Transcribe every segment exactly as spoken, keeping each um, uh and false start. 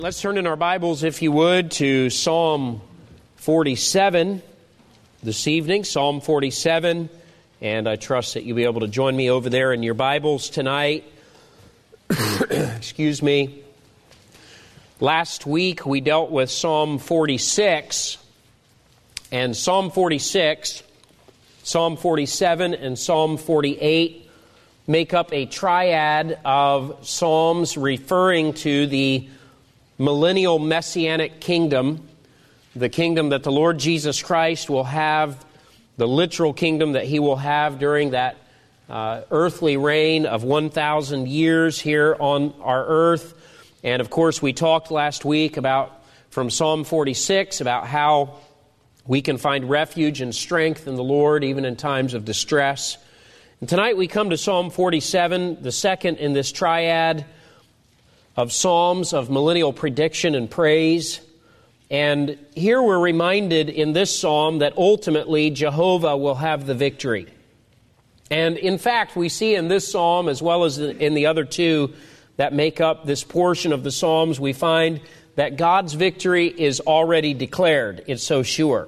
Let's turn in our Bibles, if you would, to Psalm forty-seven this evening. Psalm forty-seven, and I trust that you'll be able to join me over there in your Bibles tonight. Excuse me. Last week we dealt with Psalm forty-six, and Psalm forty-six, Psalm forty-seven, and Psalm forty-eight make up a triad of psalms referring to the millennial messianic kingdom, the kingdom that the Lord Jesus Christ will have, the literal kingdom that He will have during that uh, earthly reign of one thousand years here on our earth. And of course, we talked last week about, from Psalm forty-six, about how we can find refuge and strength in the Lord even in times of distress. And tonight we come to Psalm forty-seven, the second in this triad of psalms of millennial prediction and praise. And here we're reminded in this psalm that ultimately Jehovah will have the victory. And in fact, we see in this psalm, as well as in the other two that make up this portion of the psalms, we find that God's victory is already declared. It's so sure.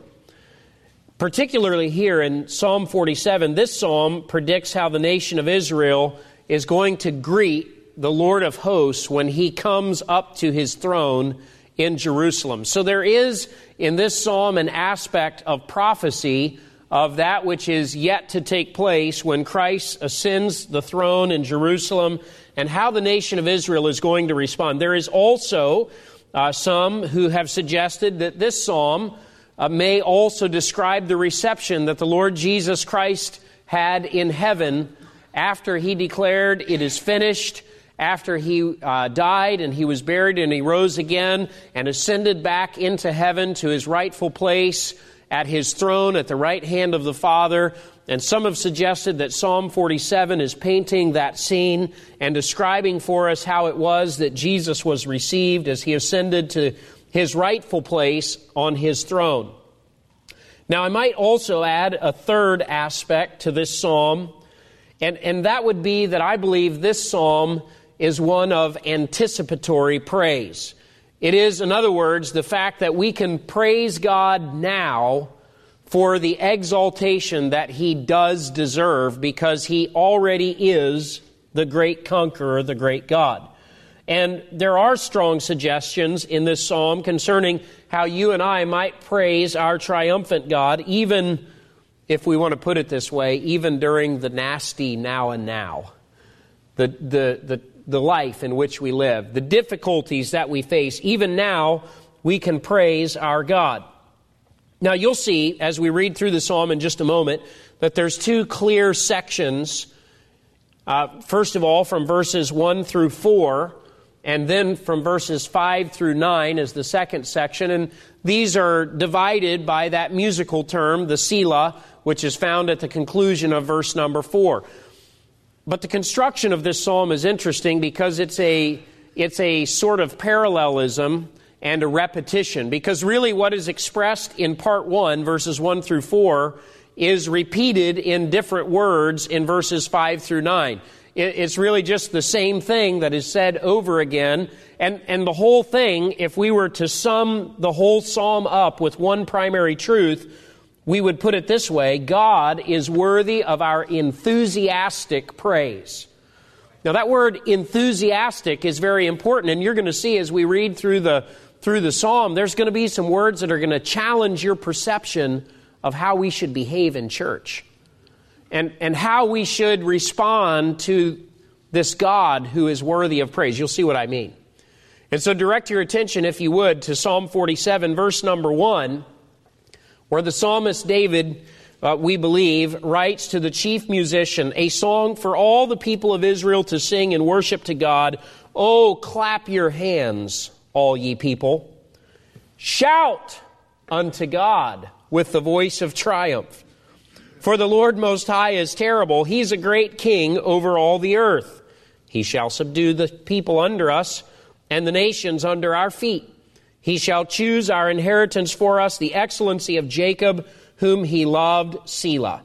Particularly here in Psalm forty-seven, this psalm predicts how the nation of Israel is going to greet the Lord of hosts when He comes up to His throne in Jerusalem. So there is in this psalm an aspect of prophecy of that which is yet to take place when Christ ascends the throne in Jerusalem and how the nation of Israel is going to respond. There is also uh, some who have suggested that this psalm uh, may also describe the reception that the Lord Jesus Christ had in heaven after He declared, "It is finished," after He uh, died and He was buried and He rose again and ascended back into heaven to His rightful place at His throne at the right hand of the Father. And some have suggested that Psalm forty-seven is painting that scene and describing for us how it was that Jesus was received as He ascended to His rightful place on His throne. Now, I might also add a third aspect to this psalm, and, and that would be that I believe this psalm is one of anticipatory praise. It is, in other words, the fact that we can praise God now for the exaltation that He does deserve because He already is the great conqueror, the great God. And there are strong suggestions in this psalm concerning how you and I might praise our triumphant God, even, if we want to put it this way, even during the nasty now and now. The, the, the, the life in which we live, the difficulties that we face, even now, we can praise our God. Now, you'll see, as we read through the psalm in just a moment, that there's two clear sections. Uh, first of all, from verses one through four, and then from verses five through nine is the second section. And these are divided by that musical term, the Selah, which is found at the conclusion of verse number four. But the construction of this psalm is interesting because it's a it's a sort of parallelism and a repetition. Because really what is expressed in part one, verses one through four, is repeated in different words in verses five through nine. It's really just the same thing that is said over again. And, and the whole thing, if we were to sum the whole psalm up with one primary truth, we would put it this way: God is worthy of our enthusiastic praise. Now, that word enthusiastic is very important, and you're going to see as we read through the through the psalm, there's going to be some words that are going to challenge your perception of how we should behave in church and, and how we should respond to this God who is worthy of praise. You'll see what I mean. And so direct your attention, if you would, to Psalm forty-seven, verse number one, where the psalmist David, uh, we believe, writes to the chief musician, a song for all the people of Israel to sing and worship to God. Oh, clap your hands, all ye people. Shout unto God with the voice of triumph. For the Lord Most High is terrible. He's a great king over all the earth. He shall subdue the people under us and the nations under our feet. He shall choose our inheritance for us, the excellency of Jacob, whom He loved, Selah.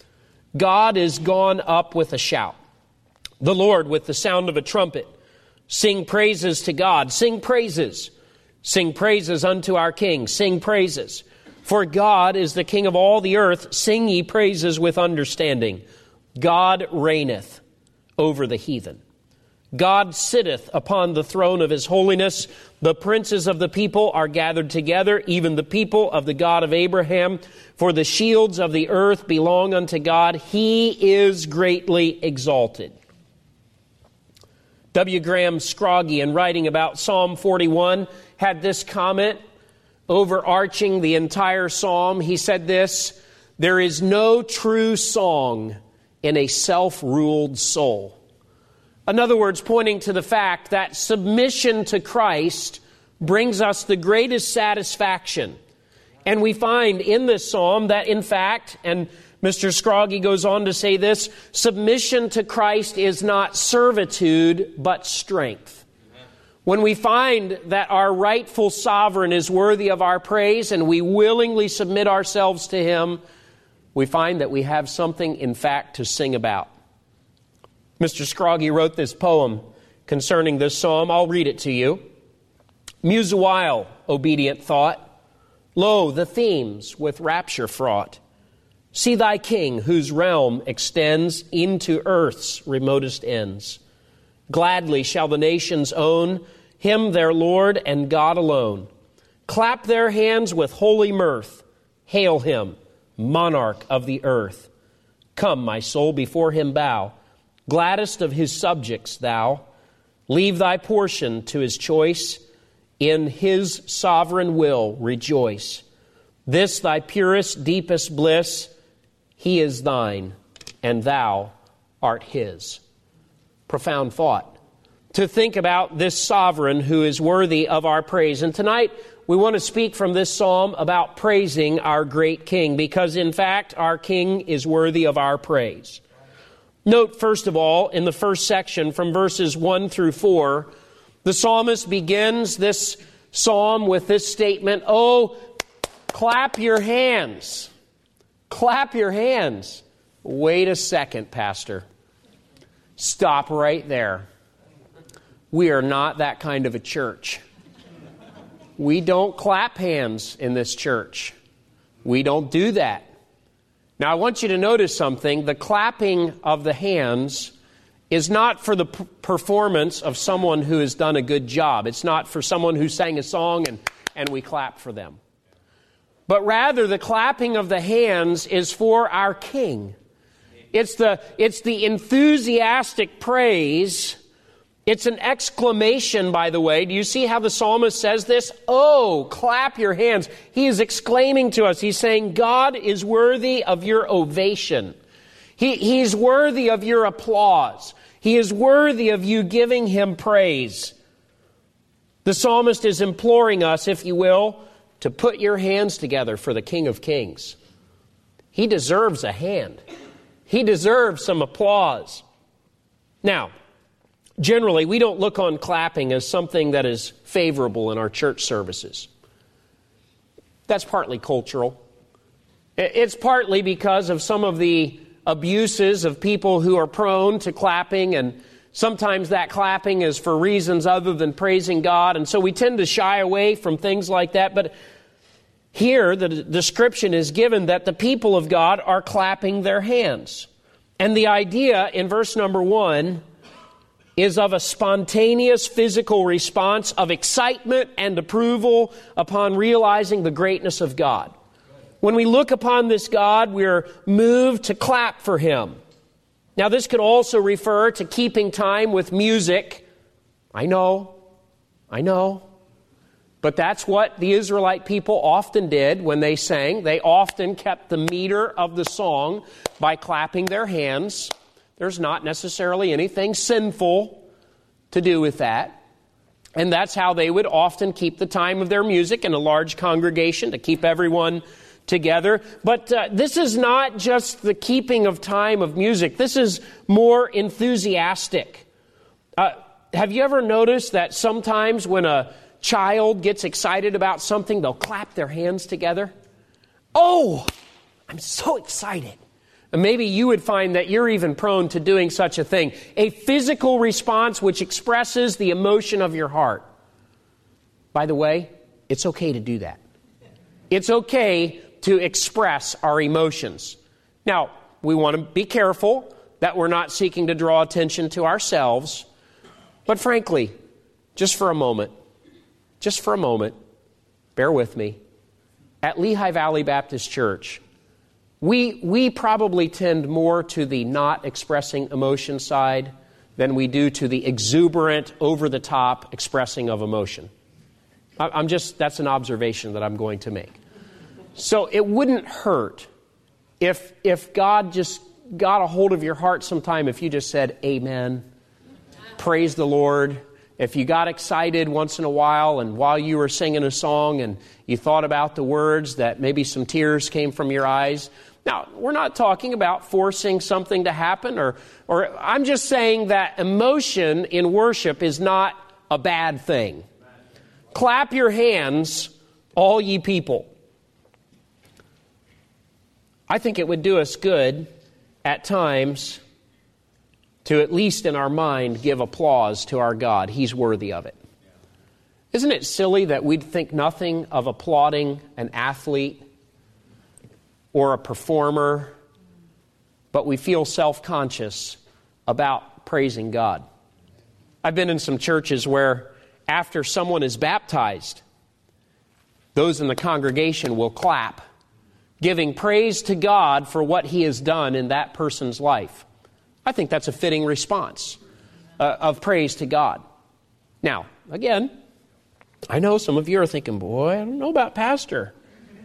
God is gone up with a shout. The Lord with the sound of a trumpet. Sing praises to God. Sing praises. Sing praises unto our King. Sing praises. For God is the King of all the earth. Sing ye praises with understanding. God reigneth over the heathen. God sitteth upon the throne of his holiness. The princes of the people are gathered together, even the people of the God of Abraham. For the shields of the earth belong unto God. He is greatly exalted. W. Graham Scroggie, in writing about Psalm forty-one, had this comment overarching the entire psalm. He said this: there is no true song in a self-ruled soul. In other words, pointing to the fact that submission to Christ brings us the greatest satisfaction. And we find in this psalm that, in fact, and Mister Scroggie goes on to say this, submission to Christ is not servitude, but strength. Amen. When we find that our rightful sovereign is worthy of our praise and we willingly submit ourselves to him, we find that we have something, in fact, to sing about. Mister Scroggie wrote this poem concerning this psalm. I'll read it to you. Muse a while, obedient thought. Lo, the themes with rapture fraught. See thy King, whose realm extends into earth's remotest ends. Gladly shall the nations own him their Lord and God alone. Clap their hands with holy mirth. Hail him, monarch of the earth. Come, my soul, before him bow. Gladdest of his subjects thou. Leave thy portion to his choice. In his sovereign will rejoice. This thy purest, deepest bliss. He is thine, and thou art his. Profound thought. To think about this sovereign who is worthy of our praise. And tonight we want to speak from this psalm about praising our great King, because in fact our King is worthy of our praise. Note, first of all, in the first section from verses one through four, the psalmist begins this psalm with this statement, "Oh, clap your hands. Clap your hands." Wait a second, Pastor. Stop right there. We are not that kind of a church. We don't clap hands in this church. We don't do that. Now, I want you to notice something. The clapping of the hands is not for the p- performance of someone who has done a good job. It's not for someone who sang a song and, and we clap for them. But rather, the clapping of the hands is for our King. It's the, it's the enthusiastic praise. It's an exclamation, by the way. Do you see how the psalmist says this? Oh, clap your hands. He is exclaiming to us. He's saying, God is worthy of your ovation. He, he's worthy of your applause. He is worthy of you giving him praise. The psalmist is imploring us, if you will, to put your hands together for the King of Kings. He deserves a hand. He deserves some applause. Now, generally, we don't look on clapping as something that is favorable in our church services. That's partly cultural. It's partly because of some of the abuses of people who are prone to clapping, and sometimes that clapping is for reasons other than praising God, and so we tend to shy away from things like that. But here, the description is given that the people of God are clapping their hands. And the idea in verse number one is of a spontaneous physical response of excitement and approval upon realizing the greatness of God. When we look upon this God, we're moved to clap for him. Now, this could also refer to keeping time with music. I know, I know. But that's what the Israelite people often did when they sang. They often kept the meter of the song by clapping their hands. There's not necessarily anything sinful to do with that. And that's how they would often keep the time of their music in a large congregation, to keep everyone together. But uh, this is not just the keeping of time of music. This is more enthusiastic. Uh, have you ever noticed that sometimes when a child gets excited about something, they'll clap their hands together? Oh, I'm so excited. And maybe you would find that you're even prone to doing such a thing. A physical response which expresses the emotion of your heart. By the way, it's okay to do that. It's okay to express our emotions. Now, we want to be careful that we're not seeking to draw attention to ourselves. But frankly, just for a moment, just for a moment, bear with me, at Lehigh Valley Baptist Church, we, we probably tend more to the not expressing emotion side than we do to the exuberant, over-the-top expressing of emotion. I'm just, that's an observation that I'm going to make. So it wouldn't hurt if, if God just got a hold of your heart sometime if you just said, amen, praise the Lord. If you got excited once in a while and while you were singing a song and you thought about the words that maybe some tears came from your eyes. Now, we're not talking about forcing something to happen, or, or I'm just saying that emotion in worship is not a bad thing. Clap your hands, all ye people. I think it would do us good at times to, at least in our mind, give applause to our God. He's worthy of it. Isn't it silly that we'd think nothing of applauding an athlete or a performer, but we feel self-conscious about praising God? I've been in some churches where after someone is baptized, those in the congregation will clap, giving praise to God for what He has done in that person's life. I think that's a fitting response uh, of praise to God. Now, again, I know some of you are thinking, boy, I don't know about Pastor.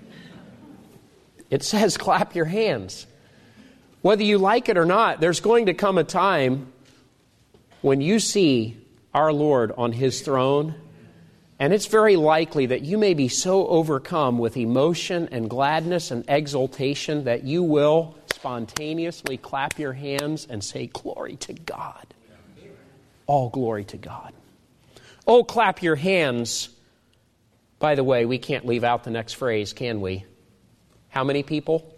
It says clap your hands. Whether you like it or not, there's going to come a time when you see our Lord on His throne, and it's very likely that you may be so overcome with emotion and gladness and exultation that you will spontaneously clap your hands and say, glory to God. All glory to God. Oh, clap your hands. By the way, we can't leave out the next phrase, can we? How many people?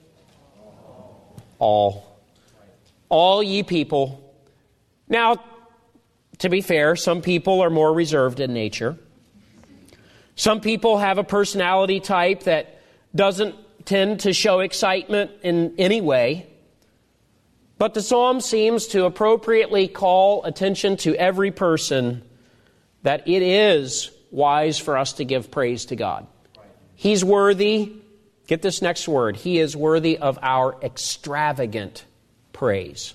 All. All ye people. Now, to be fair, some people are more reserved in nature. Some people have a personality type that doesn't tend to show excitement in any way. But the psalm seems to appropriately call attention to every person that it is wise for us to give praise to God. He's worthy. Get this next word. He is worthy of our extravagant praise.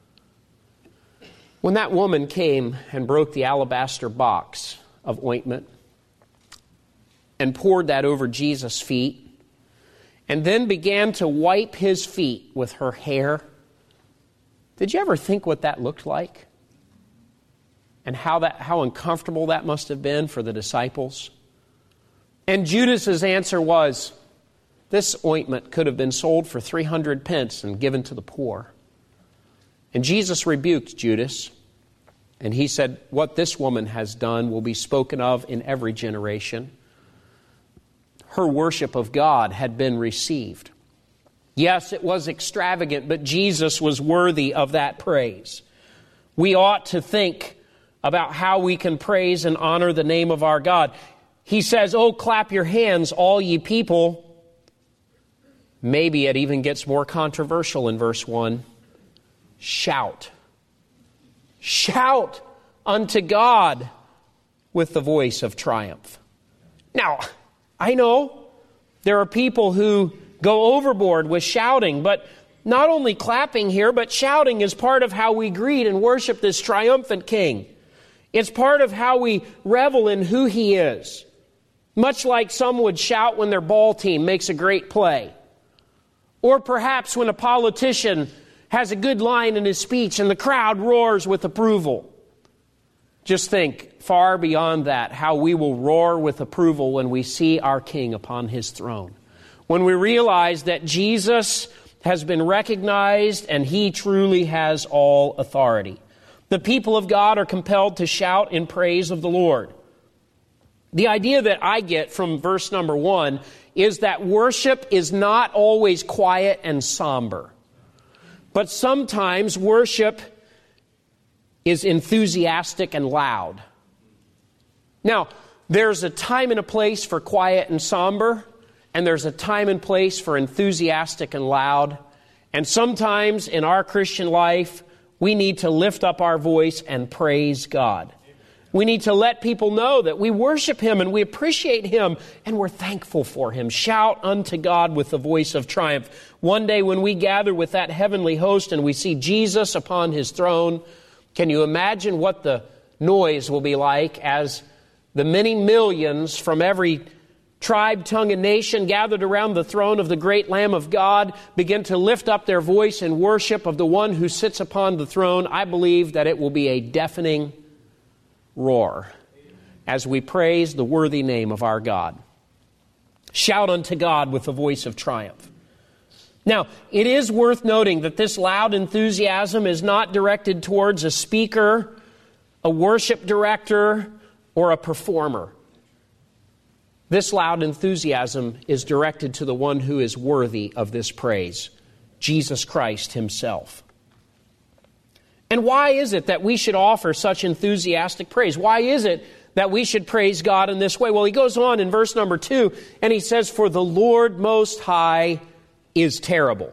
When that woman came and broke the alabaster box of ointment and poured that over Jesus' feet, and then began to wipe His feet with her hair, did you ever think what that looked like? And how that how uncomfortable that must have been for the disciples? And Judas's answer was, this ointment could have been sold for three hundred pence and given to the poor. And Jesus rebuked Judas, and He said, what this woman has done will be spoken of in every generation. Her worship of God had been received. Yes, it was extravagant, but Jesus was worthy of that praise. We ought to think about how we can praise and honor the name of our God. He says, oh, clap your hands, all ye people. Maybe it even gets more controversial in verse one. Shout. Shout unto God with the voice of triumph. Now, I know there are people who go overboard with shouting, but not only clapping here, but shouting is part of how we greet and worship this triumphant King. It's part of how we revel in who He is. Much like some would shout when their ball team makes a great play. Or perhaps when a politician has a good line in his speech and the crowd roars with approval. Just think, far beyond that, how we will roar with approval when we see our King upon His throne. When we realize that Jesus has been recognized and He truly has all authority. The people of God are compelled to shout in praise of the Lord. The idea that I get from verse number one is that worship is not always quiet and somber. But sometimes worship is enthusiastic and loud. Now, There's a time and a place for quiet and somber, and there's a time and place for enthusiastic and loud. And sometimes in our Christian life, we need to lift up our voice and praise God. We need to let people know that we worship Him and we appreciate Him and we're thankful for Him. Shout unto God with the voice of triumph. One day when we gather with that heavenly host and we see Jesus upon His throne, can you imagine what the noise will be like as the many millions from every tribe, tongue, and nation gathered around the throne of the great Lamb of God begin to lift up their voice in worship of the one who sits upon the throne? I believe that it will be a deafening roar as we praise the worthy name of our God. Shout unto God with the voice of triumph. Now, it is worth noting that this loud enthusiasm is not directed towards a speaker, a worship director, or a performer. This loud enthusiasm is directed to the one who is worthy of this praise, Jesus Christ Himself. And why is it that we should offer such enthusiastic praise? Why is it that we should praise God in this way? Well, he goes on in verse number two, and he says, "For the Lord Most High is terrible."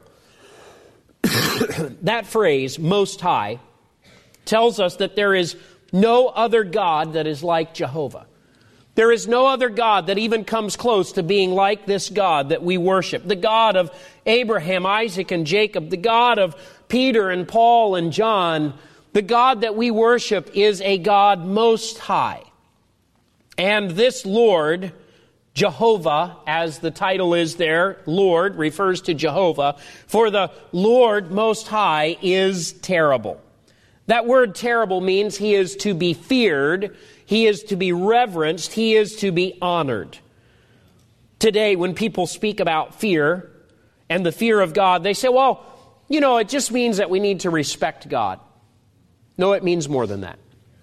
That phrase, Most High, tells us that there is no other God that is like Jehovah. There is no other God that even comes close to being like this God that we worship. The God of Abraham, Isaac, and Jacob. The God of Peter and Paul and John. The God that we worship is a God most high. And this Lord, Jehovah, as the title is there, Lord, refers to Jehovah. For the Lord Most High is terrible. That word terrible means He is to be feared, He is to be reverenced, He is to be honored. Today, when people speak about fear and the fear of God, they say, well, you know, it just means that we need to respect God. No, it means more than that.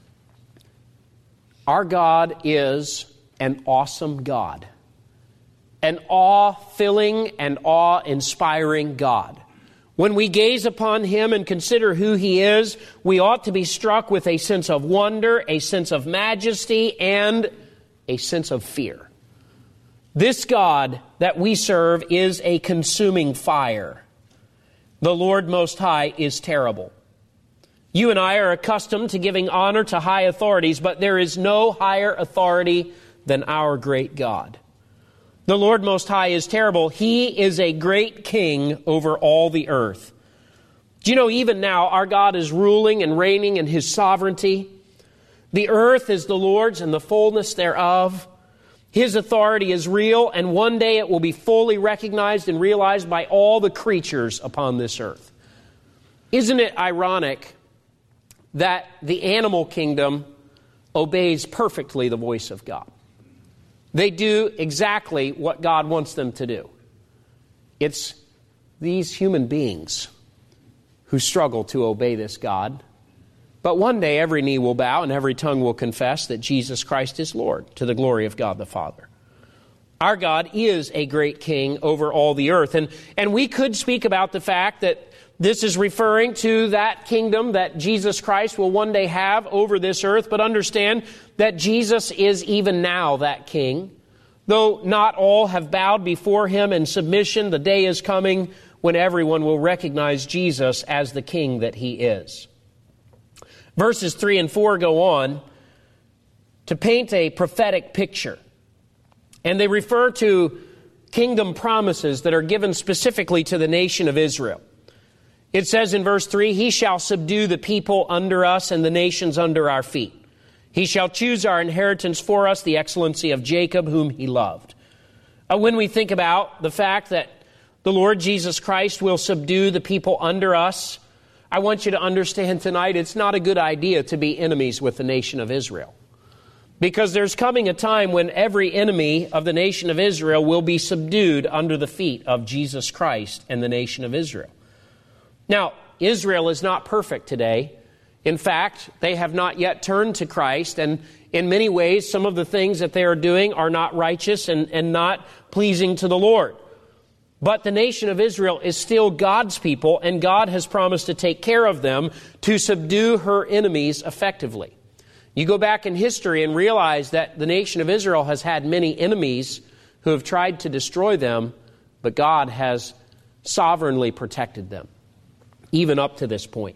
Our God is an awesome God, an awe-filling and awe-inspiring God. When we gaze upon Him and consider who He is, we ought to be struck with a sense of wonder, a sense of majesty, and a sense of fear. This God that we serve is a consuming fire. The Lord Most High is terrible. You and I are accustomed to giving honor to high authorities, but there is no higher authority than our great God. The Lord Most High is terrible. He is a great king over all the earth. Do you know, even now, our God is ruling and reigning in His sovereignty. The earth is the Lord's and the fullness thereof. His authority is real, and one day it will be fully recognized and realized by all the creatures upon this earth. Isn't it ironic that the animal kingdom obeys perfectly the voice of God? They do exactly what God wants them to do. It's these human beings who struggle to obey this God. But one day every knee will bow and every tongue will confess that Jesus Christ is Lord, to the glory of God the Father. Our God is a great king over all the earth. And, and we could speak about the fact that this is referring to that kingdom that Jesus Christ will one day have over this earth, but understand that Jesus is even now that king. Though not all have bowed before Him in submission, the day is coming when everyone will recognize Jesus as the king that He is. Verses three and four go on to paint a prophetic picture. And they refer to kingdom promises that are given specifically to the nation of Israel. It says in verse three, He shall subdue the people under us and the nations under our feet. He shall choose our inheritance for us, the excellency of Jacob, whom He loved. Uh, when we think about the fact that the Lord Jesus Christ will subdue the people under us, I want you to understand tonight it's not a good idea to be enemies with the nation of Israel. Because there's coming a time when every enemy of the nation of Israel will be subdued under the feet of Jesus Christ and the nation of Israel. Now, Israel is not perfect today. In fact, they have not yet turned to Christ, and in many ways, some of the things that they are doing are not righteous and, and not pleasing to the Lord. But the nation of Israel is still God's people, and God has promised to take care of them, to subdue her enemies effectively. You go back in history and realize that the nation of Israel has had many enemies who have tried to destroy them, but God has sovereignly protected them, even up to this point.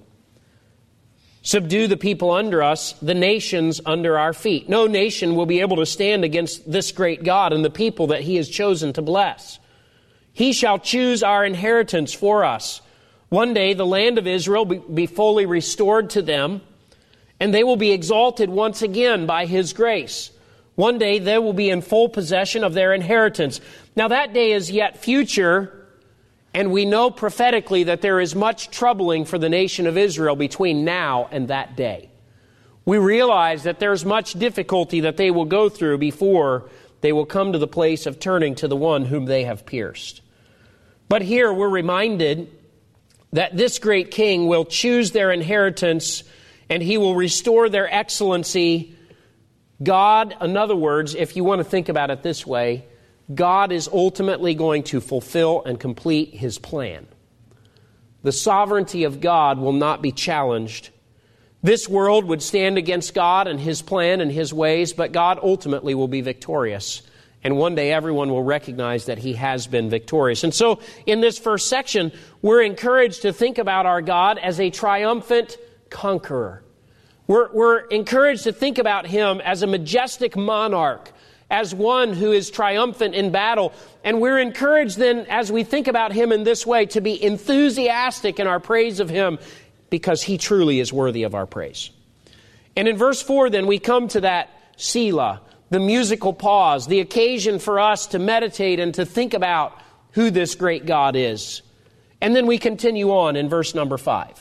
Subdue the people under us, the nations under our feet. No nation will be able to stand against this great God and the people that He has chosen to bless. He shall choose our inheritance for us. One day the land of Israel will be fully restored to them, and they will be exalted once again by His grace. One day they will be in full possession of their inheritance. Now that day is yet future, and we know prophetically that there is much troubling for the nation of Israel between now and that day. We realize that there's much difficulty that they will go through before they will come to the place of turning to the one whom they have pierced. But here we're reminded that this great king will choose their inheritance and He will restore their excellency. God, in other words, if you want to think about it this way, God is ultimately going to fulfill and complete His plan. The sovereignty of God will not be challenged. This world would stand against God and His plan and His ways, but God ultimately will be victorious. And one day everyone will recognize that He has been victorious. And so in this first section, we're encouraged to think about our God as a triumphant conqueror. We're, we're encouraged to think about Him as a majestic monarch, as one who is triumphant in battle. And we're encouraged then, as we think about Him in this way, to be enthusiastic in our praise of Him, because He truly is worthy of our praise. And in verse four, then, we come to that Selah, the musical pause, the occasion for us to meditate and to think about who this great God is. And then we continue on in verse number five.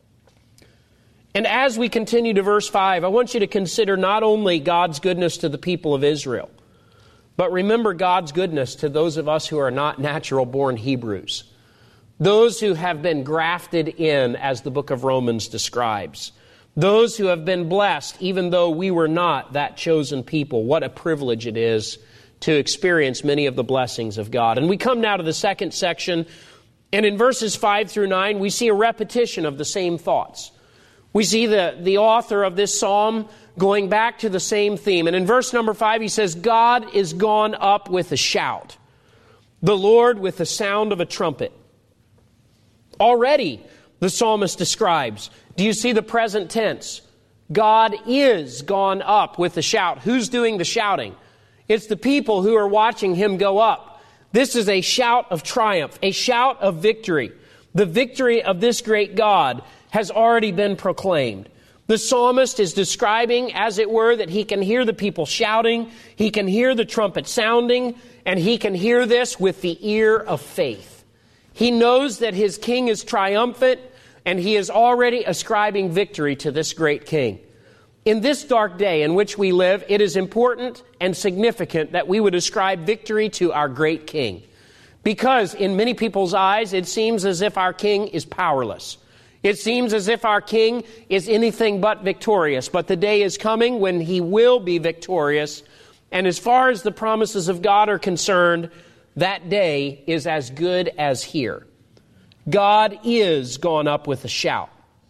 And as we continue to verse five, I want you to consider not only God's goodness to the people of Israel, but remember God's goodness to those of us who are not natural-born Hebrews, those who have been grafted in, as the book of Romans describes, those who have been blessed, even though we were not that chosen people. What a privilege it is to experience many of the blessings of God. And we come now to the second section, and in verses five through nine, we see a repetition of the same thoughts. We see the, the author of this psalm going back to the same theme. And in verse number five, he says, God is gone up with a shout, the Lord with the sound of a trumpet. Already, the psalmist describes, do you see the present tense? God is gone up with a shout. Who's doing the shouting? It's the people who are watching Him go up. This is a shout of triumph, a shout of victory. The victory of this great God has already been proclaimed. The psalmist is describing, as it were, that he can hear the people shouting, he can hear the trumpet sounding, and he can hear this with the ear of faith. He knows that his king is triumphant, and he is already ascribing victory to this great king. In this dark day in which we live, it is important and significant that we would ascribe victory to our great king. Because in many people's eyes, it seems as if our king is powerless. It seems as if our king is anything but victorious. But the day is coming when He will be victorious. And as far as the promises of God are concerned, that day is as good as here. God is gone up with a shout.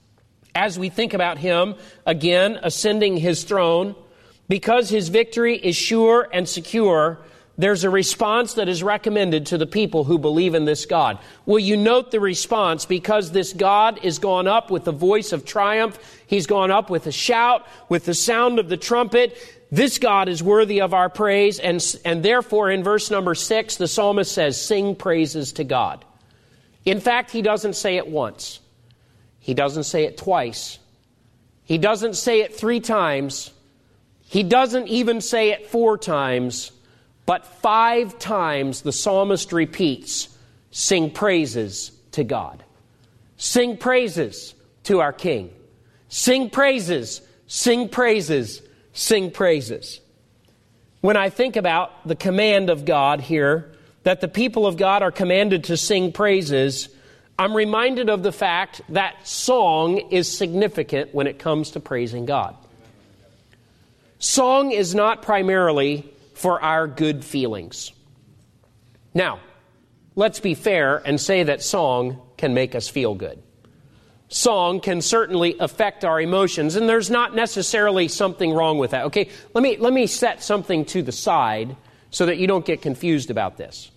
As we think about Him, again, ascending His throne, because His victory is sure and secure, there's a response that is recommended to the people who believe in this God. Will you note the response? Because this God is gone up with the voice of triumph. He's gone up with a shout, with the sound of the trumpet. This God is worthy of our praise. And, and therefore, in verse number six, the psalmist says, sing praises to God. In fact, he doesn't say it once. He doesn't say it twice. He doesn't say it three times. He doesn't even say it four times. But five times the psalmist repeats, sing praises to God. Sing praises to our King. Sing praises, sing praises, sing praises. When I think about the command of God here, that the people of God are commanded to sing praises, I'm reminded of the fact that song is significant when it comes to praising God. Song is not primarily for our good feelings. Now, let's be fair and say that song can make us feel good. song can certainly affect our emotions, and there's not necessarily something wrong with that. Okay, let me let me set something to the side so that you don't get confused about this.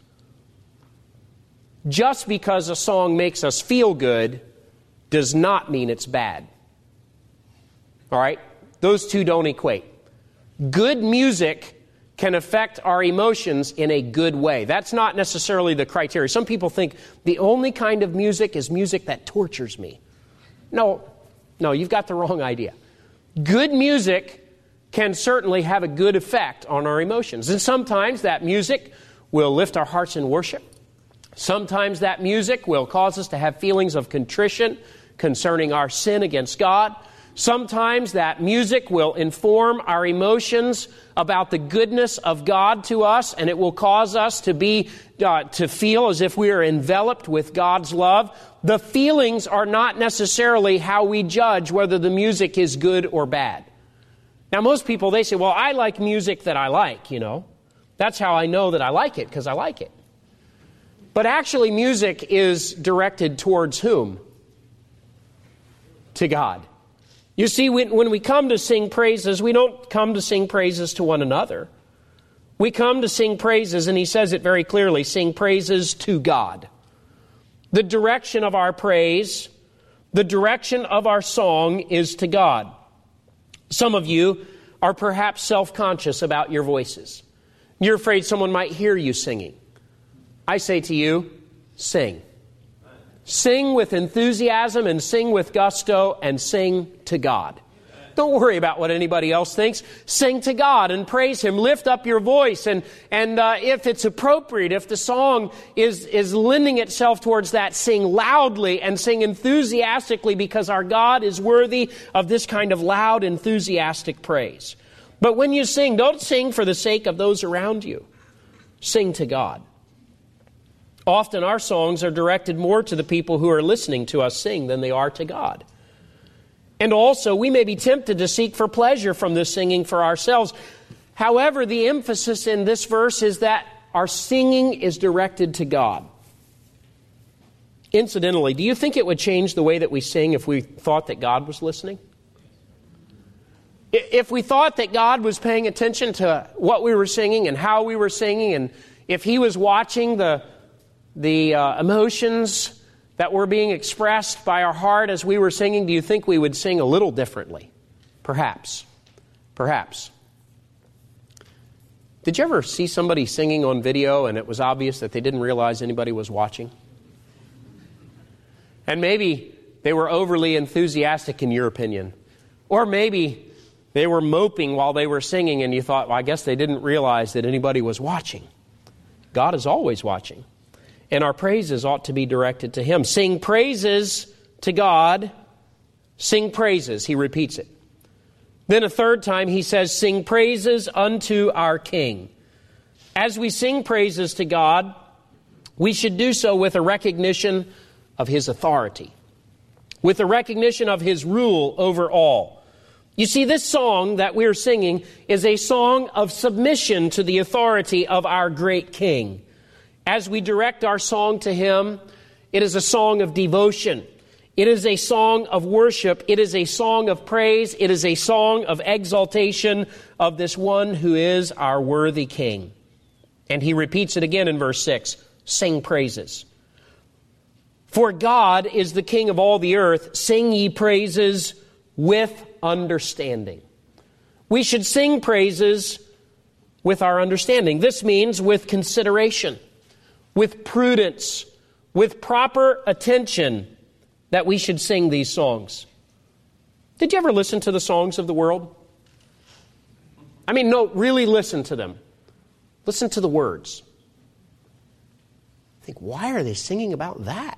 Just because a song makes us feel good does not mean it's bad. All right? Those two don't equate. Good music can affect our emotions in a good way. That's not necessarily the criteria. Some people think the only kind of music is music that tortures me. No, no, you've got the wrong idea. Good music can certainly have a good effect on our emotions. And sometimes that music will lift our hearts in worship. Sometimes that music will cause us to have feelings of contrition concerning our sin against God. Sometimes that music will inform our emotions about the goodness of God to us, and it will cause us to be uh, to feel as if we are enveloped with God's love. The feelings are not necessarily how we judge whether the music is good or bad. Now, most people, they say, well, I like music that I like, you know. That's how I know that I like it, because I like it. But actually, music is directed towards whom? To God. You see, when, when we come to sing praises, we don't come to sing praises to one another. We come to sing praises, and he says it very clearly, sing praises to God. The direction of our praise, the direction of our song is to God. Some of you are perhaps self-conscious about your voices. You're afraid someone might hear you singing. I say to you, sing. Sing with enthusiasm and sing with gusto and sing to God. Don't worry about what anybody else thinks. Sing to God and praise Him. Lift up your voice. And, and uh, if it's appropriate, if the song is, is lending itself towards that, sing loudly and sing enthusiastically, because our God is worthy of this kind of loud, enthusiastic praise. But when you sing, don't sing for the sake of those around you. Sing to God. Often our songs are directed more to the people who are listening to us sing than they are to God. And also, we may be tempted to seek for pleasure from this singing for ourselves. However, the emphasis in this verse is that our singing is directed to God. Incidentally, do you think it would change the way that we sing if we thought that God was listening? If we thought that God was paying attention to what we were singing and how we were singing, and if He was watching the the uh, emotions that were being expressed by our heart as we were singing, do you think we would sing a little differently? Perhaps. Perhaps. Did you ever see somebody singing on video and it was obvious that they didn't realize anybody was watching? And maybe they were overly enthusiastic in your opinion. Or maybe they were moping while they were singing and you thought, well, I guess they didn't realize that anybody was watching. God is always watching. And our praises ought to be directed to Him. Sing praises to God. Sing praises. He repeats it. Then a third time he says, sing praises unto our King. As we sing praises to God, we should do so with a recognition of His authority, with a recognition of His rule over all. You see, this song that we're singing is a song of submission to the authority of our great King. As we direct our song to Him, it is a song of devotion. It is a song of worship. It is a song of praise. It is a song of exaltation of this one who is our worthy King. And he repeats it again in verse six, sing praises. For God is the King of all the earth. Sing ye praises with understanding. We should sing praises with our understanding. This means with consideration, with prudence, with proper attention, that we should sing these songs. Did you ever listen to the songs of the world? I mean, no, really listen to them. Listen to the words. Think, why are they singing about that?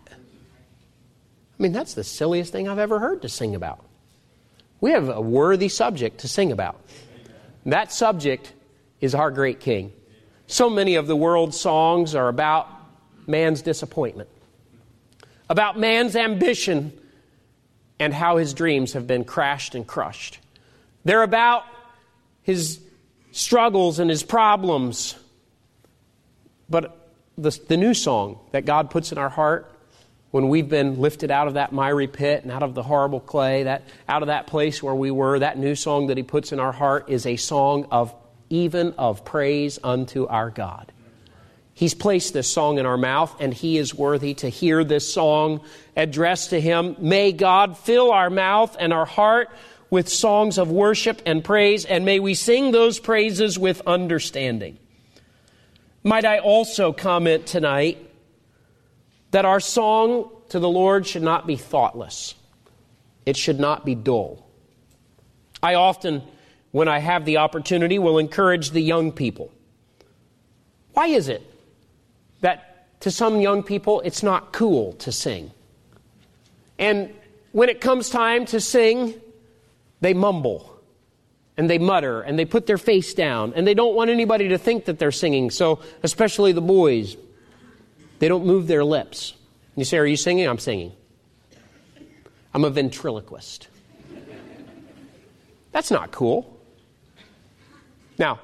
I mean, that's the silliest thing I've ever heard to sing about. We have a worthy subject to sing about. That subject is our great King. So many of the world's songs are about man's disappointment, about man's ambition and how his dreams have been crashed and crushed. They're about his struggles and his problems. But the, the new song that God puts in our heart, when we've been lifted out of that miry pit and out of the horrible clay, that out of that place where we were, that new song that He puts in our heart is a song of even of praise unto our God. He's placed this song in our mouth, and He is worthy to hear this song addressed to Him. May God fill our mouth and our heart with songs of worship and praise, and may we sing those praises with understanding. Might I also comment tonight that our song to the Lord should not be thoughtless. It should not be dull. I often, when I have the opportunity, will encourage the young people. Why is it that to some young people it's not cool to sing? And when it comes time to sing, they mumble and they mutter and they put their face down and they don't want anybody to think that they're singing. So especially the boys, they don't move their lips. You say, are you singing? I'm singing. I'm a ventriloquist. That's not cool. Now,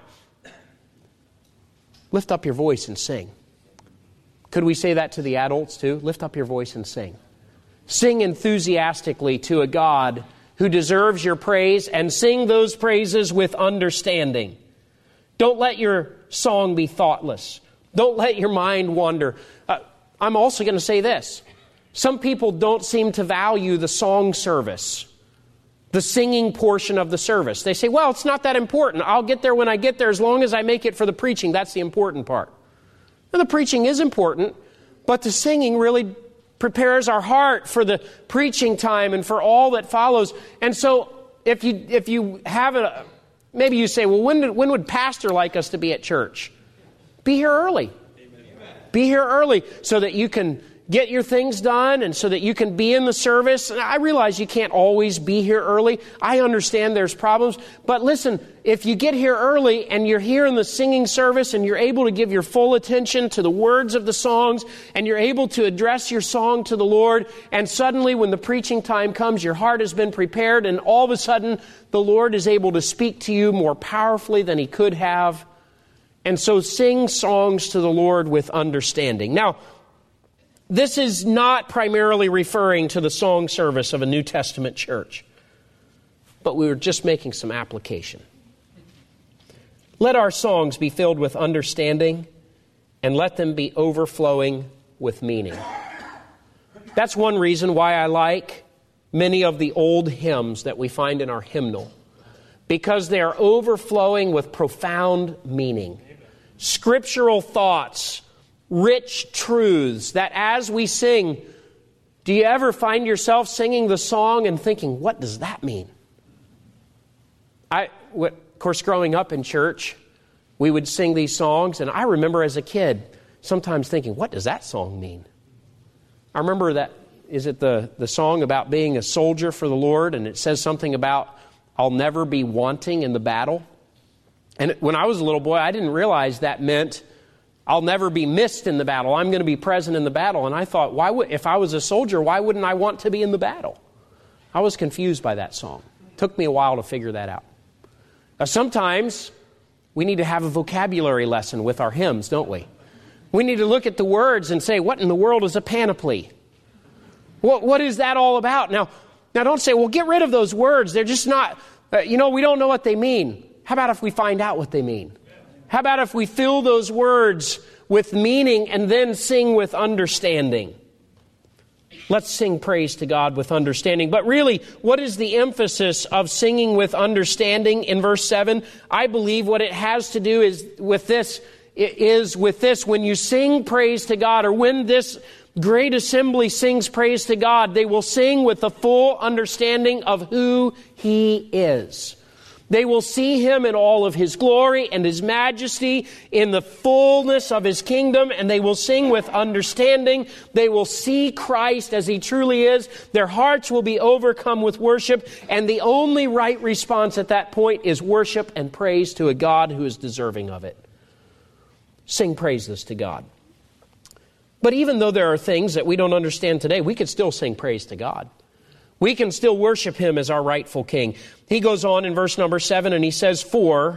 lift up your voice and sing. Could we say that to the adults too? Lift up your voice and sing. Sing enthusiastically to a God who deserves your praise, and sing those praises with understanding. Don't let your song be thoughtless. Don't let your mind wander. Uh, I'm also going to say this. Some people don't seem to value the song service, the singing portion of the service. They say, well, it's not that important. I'll get there when I get there as long as I make it for the preaching. That's the important part. Now, the preaching is important, but the singing really prepares our heart for the preaching time and for all that follows. And so if you if you have a, maybe you say, well, when, did, when would pastor like us to be at church? Be here early. Amen. Be here early so that you can get your things done and so that you can be in the service. And I realize you can't always be here early. I understand there's problems. But listen, if you get here early and you're here in the singing service and you're able to give your full attention to the words of the songs and you're able to address your song to the Lord, and suddenly when the preaching time comes, your heart has been prepared and all of a sudden the Lord is able to speak to you more powerfully than He could have. And so sing songs to the Lord with understanding. Now, this is not primarily referring to the song service of a New Testament church, but we were just making some application. Let our songs be filled with understanding, and let them be overflowing with meaning. That's one reason why I like many of the old hymns that we find in our hymnal, because they are overflowing with profound meaning, scriptural thoughts, rich truths that as we sing, do you ever find yourself singing the song and thinking, what does that mean? I, of course, growing up in church, we would sing these songs, and I remember as a kid sometimes thinking, what does that song mean? I remember that, is it the, the song about being a soldier for the Lord, and it says something about, I'll never be wanting in the battle. And when I was a little boy, I didn't realize that meant I'll never be missed in the battle. I'm going to be present in the battle. And I thought, why would, if I was a soldier, why wouldn't I want to be in the battle? I was confused by that song. It took me a while to figure that out. Now, sometimes we need to have a vocabulary lesson with our hymns, don't we? We need to look at the words and say, what in the world is a panoply? What, what is that all about? Now, now, don't say, well, get rid of those words. They're just not, uh, you know, we don't know what they mean. How about if we find out what they mean? How about if we fill those words with meaning and then sing with understanding? Let's sing praise to God with understanding. But really, what is the emphasis of singing with understanding in verse seven? I believe what it has to do is with this, is with this. When you sing praise to God, or when this great assembly sings praise to God, they will sing with the full understanding of who He is. They will see Him in all of His glory and His majesty, in the fullness of His kingdom, and they will sing with understanding. They will see Christ as He truly is. Their hearts will be overcome with worship, and the only right response at that point is worship and praise to a God who is deserving of it. Sing praises to God. But even though there are things that we don't understand today, we can still sing praise to God. We can still worship Him as our rightful King. He goes on in verse number seven and he says, For,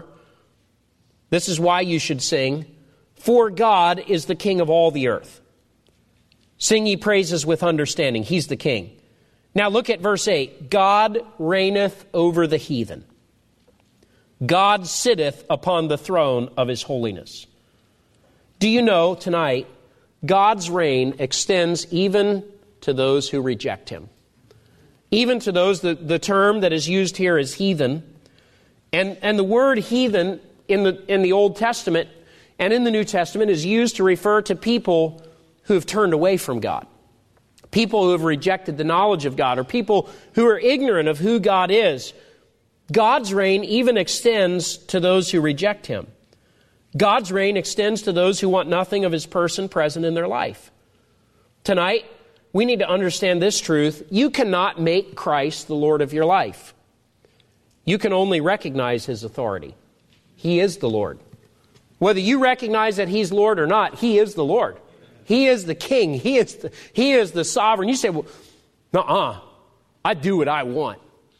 this is why you should sing, for God is the King of all the earth. Sing ye praises with understanding. He's the king. Now look at verse eight. God reigneth over the heathen. God sitteth upon the throne of his holiness. Do you know tonight, God's reign extends even to those who reject him. Even to those, the, the term that is used here is heathen. And, and the word heathen in the, in the Old Testament and in the New Testament is used to refer to people who have turned away from God. People who have rejected the knowledge of God, or people who are ignorant of who God is. God's reign even extends to those who reject him. God's reign extends to those who want nothing of his person present in their life. Tonight, we need to understand this truth. You cannot make Christ the Lord of your life. You can only recognize his authority. He is the Lord. Whether you recognize that he's Lord or not, he is the Lord. He is the king. He is the, he is the sovereign. You say, well, nuh-uh, I do what I want.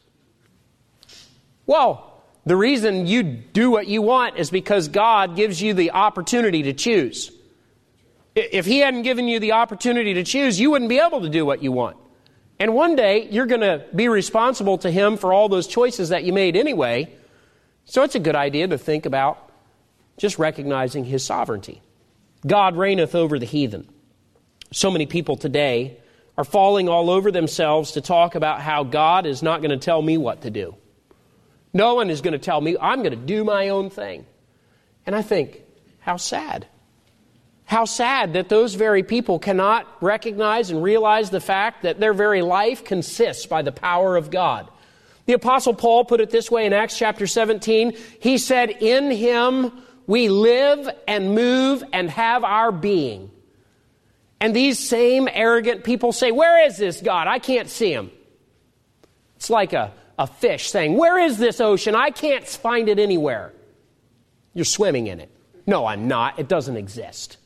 Well, the reason you do what you want is because God gives you the opportunity to choose. If he hadn't given you the opportunity to choose, you wouldn't be able to do what you want. And one day, you're going to be responsible to him for all those choices that you made anyway. So it's a good idea to think about just recognizing his sovereignty. God reigneth over the heathen. So many people today are falling all over themselves to talk about how God is not going to tell me what to do. No one is going to tell me, I'm going to do my own thing. And I think, how sad. How sad that those very people cannot recognize and realize the fact that their very life consists by the power of God. The Apostle Paul put it this way in Acts chapter seventeen. He said, in him we live and move and have our being. And these same arrogant people say, where is this God? I can't see him. It's like a, a fish saying, where is this ocean? I can't find it anywhere. You're swimming in it. No, I'm not. It doesn't exist.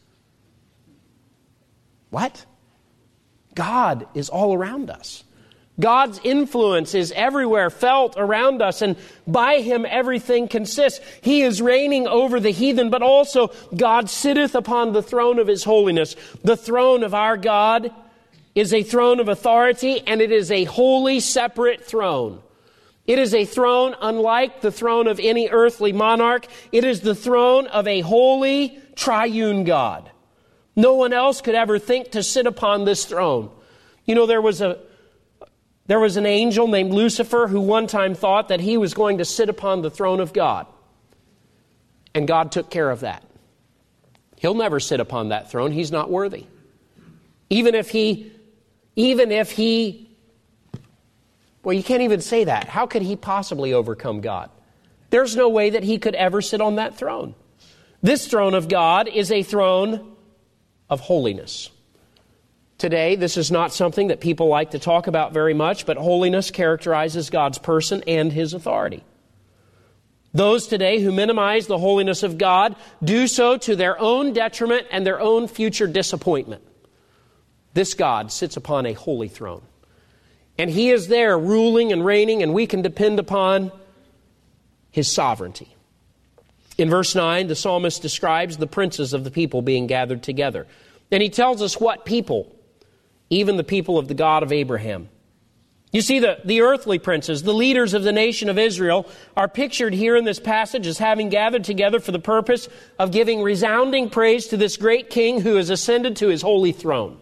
What? God is all around us. God's influence is everywhere felt around us, and by him everything consists. He is reigning over the heathen, but also God sitteth upon the throne of his holiness. The throne of our God is a throne of authority, and it is a holy, separate throne. It is a throne unlike the throne of any earthly monarch. It is the throne of a holy, triune God. No one else could ever think to sit upon this throne. You know, there was a there was an angel named Lucifer who one time thought that he was going to sit upon the throne of God. And God took care of that. He'll never sit upon that throne. He's not worthy. Even if he, even if he, well, you can't even say that. How could he possibly overcome God? There's no way that he could ever sit on that throne. This throne of God is a throne of holiness. Today, this is not something that people like to talk about very much, but holiness characterizes God's person and his authority. Those today who minimize the holiness of God do so to their own detriment and their own future disappointment. This God sits upon a holy throne. And he is there ruling and reigning, and we can depend upon his sovereignty. In verse nine, the psalmist describes the princes of the people being gathered together. And he tells us what people, even the people of the God of Abraham. You see, the, the earthly princes, the leaders of the nation of Israel, are pictured here in this passage as having gathered together for the purpose of giving resounding praise to this great king who has ascended to his holy throne.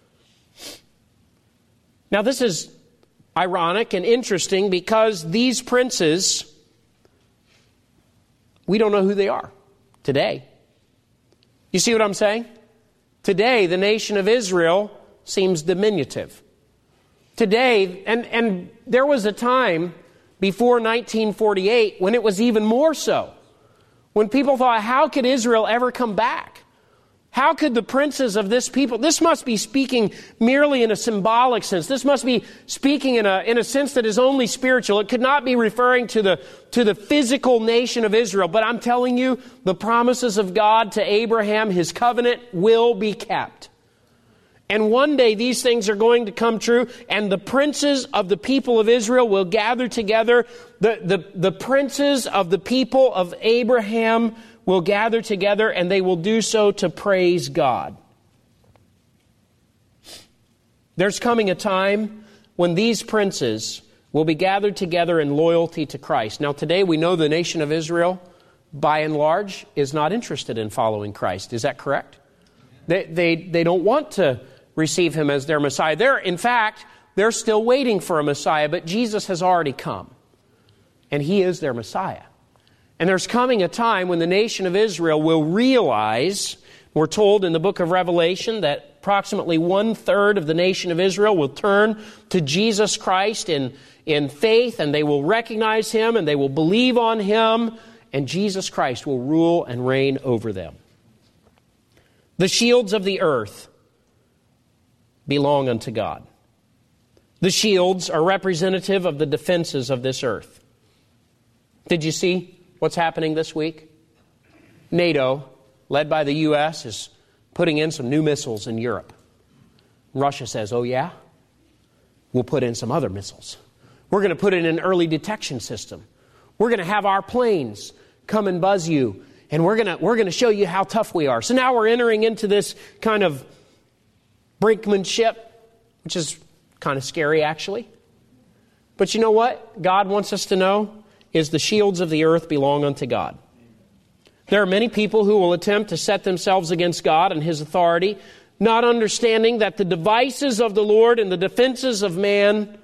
Now, this is ironic and interesting because these princes, we don't know who they are today. You see what I'm saying? Today, the nation of Israel seems diminutive. Today, and, and there was a time before nineteen forty-eight when it was even more so. When people thought, how could Israel ever come back? How could the princes of this people, this must be speaking merely in a symbolic sense. This must be speaking in a, in a sense that is only spiritual. It could not be referring to the, to the physical nation of Israel. But I'm telling you, the promises of God to Abraham, his covenant, will be kept. And one day these things are going to come true, and the princes of the people of Israel will gather together. The, the, the princes of the people of Abraham will gather together, and they will do so to praise God. There's coming a time when these princes will be gathered together in loyalty to Christ. Now today we know the nation of Israel, by and large, is not interested in following Christ. Is that correct? They, they, they don't want to receive Him as their Messiah. They're, in fact, they're still waiting for a Messiah, but Jesus has already come. And He is their Messiah. And there's coming a time when the nation of Israel will realize, we're told in the book of Revelation that approximately one-third of the nation of Israel will turn to Jesus Christ in, in faith, and they will recognize Him, and they will believe on Him, and Jesus Christ will rule and reign over them. The shields of the earth belong unto God. The shields are representative of the defenses of this earth. Did you see what's happening this week? NATO, led by the U S, is putting in some new missiles in Europe. Russia says, oh yeah? We'll put in some other missiles. We're going to put in an early detection system. We're going to have our planes come and buzz you, and we're going to we're going to show you how tough we are. So now we're entering into this kind of brinkmanship, which is kind of scary actually. But you know what God wants us to know is the shields of the earth belong unto God. There are many people who will attempt to set themselves against God and His authority, not understanding that the devices of the Lord and the defenses of man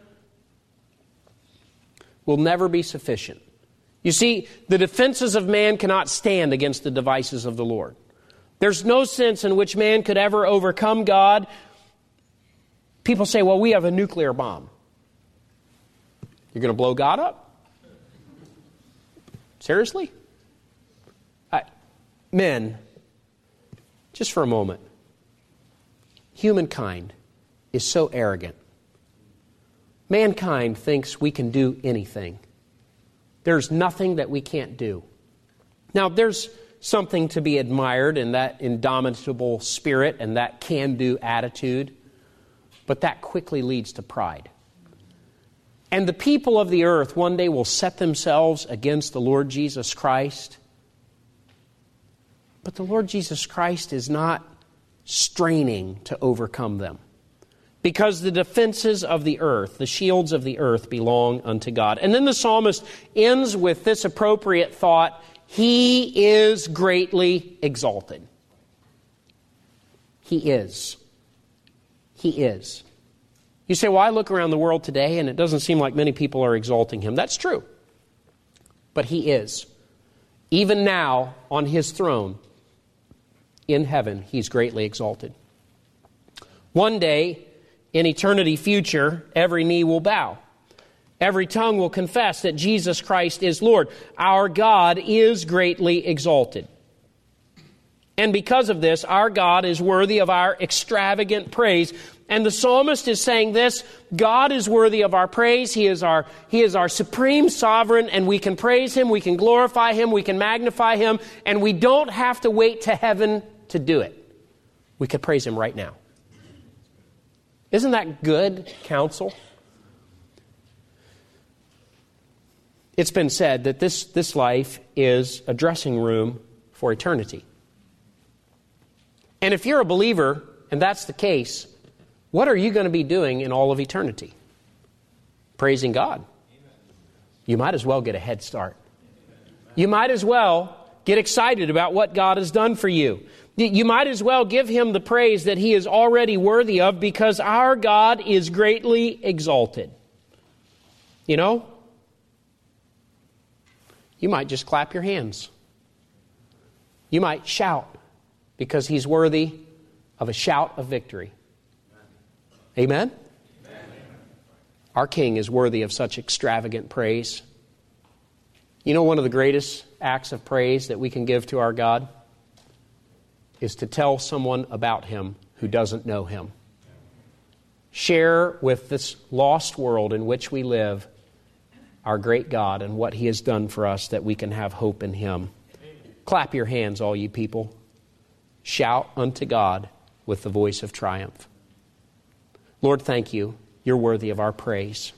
will never be sufficient. You see, the defenses of man cannot stand against the devices of the Lord. There's no sense in which man could ever overcome God. People say, well, we have a nuclear bomb. You're going to blow God up? Seriously? I, men, just for a moment, humankind is so arrogant. Mankind thinks we can do anything. There's nothing that we can't do. Now, there's something to be admired in that indomitable spirit and that can-do attitude, but that quickly leads to pride. And the people of the earth one day will set themselves against the Lord Jesus Christ. But the Lord Jesus Christ is not straining to overcome them. Because the defenses of the earth, the shields of the earth, belong unto God. And then the psalmist ends with this appropriate thought, He is greatly exalted. He is. He is. You say, well, I look around the world today and it doesn't seem like many people are exalting Him. That's true. But He is. Even now, on His throne, in heaven, He's greatly exalted. One day, in eternity future, every knee will bow. Every tongue will confess that Jesus Christ is Lord. Our God is greatly exalted. And because of this, our God is worthy of our extravagant praise. And the psalmist is saying this, God is worthy of our praise. He is our, He is our supreme sovereign, and we can praise Him, we can glorify Him, we can magnify Him, and we don't have to wait to heaven to do it. We could praise Him right now. Isn't that good counsel? It's been said that this, this life is a dressing room for eternity. And if you're a believer, and that's the case, what are you going to be doing in all of eternity? Praising God. You might as well get a head start. You might as well get excited about what God has done for you. You might as well give Him the praise that He is already worthy of, because our God is greatly exalted. You know, you might just clap your hands. You might shout, because He's worthy of a shout of victory. Amen? Amen? Our King is worthy of such extravagant praise. You know, one of the greatest acts of praise that we can give to our God is to tell someone about Him who doesn't know Him. Share with this lost world in which we live our great God and what He has done for us, that we can have hope in Him. Clap your hands, all you people. Shout unto God with the voice of triumph. Lord, thank You. You're worthy of our praise.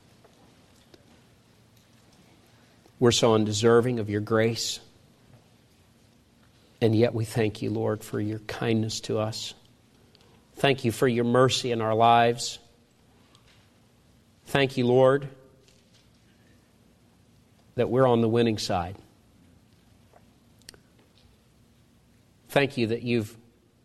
We're so undeserving of Your grace. And yet we thank You, Lord, for Your kindness to us. Thank you for your mercy in our lives. Thank you, Lord, that we're on the winning side. Thank you that you've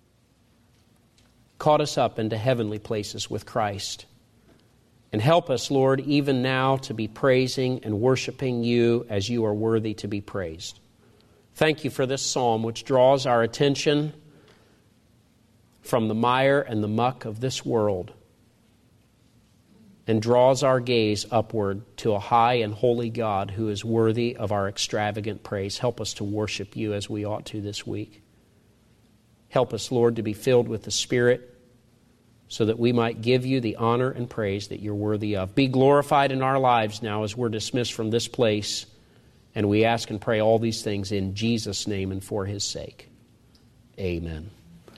caught us up into heavenly places with Christ. And help us, Lord, even now to be praising and worshiping you as you are worthy to be praised. Thank you for this psalm which draws our attention from the mire and the muck of this world and draws our gaze upward to a high and holy God who is worthy of our extravagant praise. Help us to worship you as we ought to this week. Help us, Lord, to be filled with the Spirit so that we might give you the honor and praise that you're worthy of. Be glorified in our lives now as we're dismissed from this place, and we ask and pray all these things in Jesus' name and for his sake. Amen.